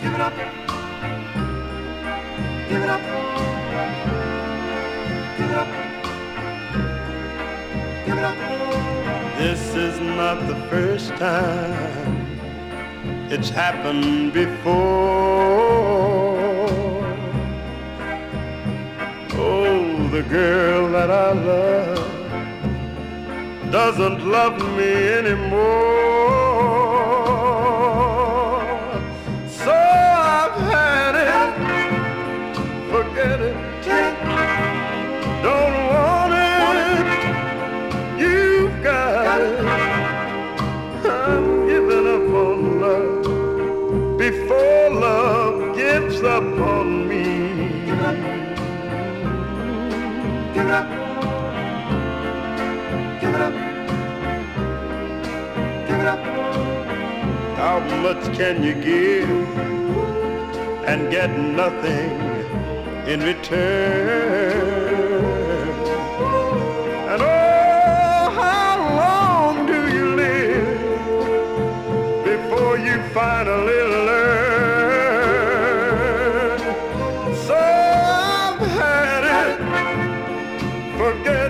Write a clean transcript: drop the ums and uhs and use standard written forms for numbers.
Give it up. Give it up. Give it up. Give it up. This is not the first time it's happened before. Oh, the girl that I love doesn't love me anymore. So I've had it, forget it, don't want it, you've got it. I'm giving up on love before love gives up on me. Give it up. Give it up. Give it up. How much can you give and get nothing in return? And oh, how long do you live before you finally learn? So I've had it, forget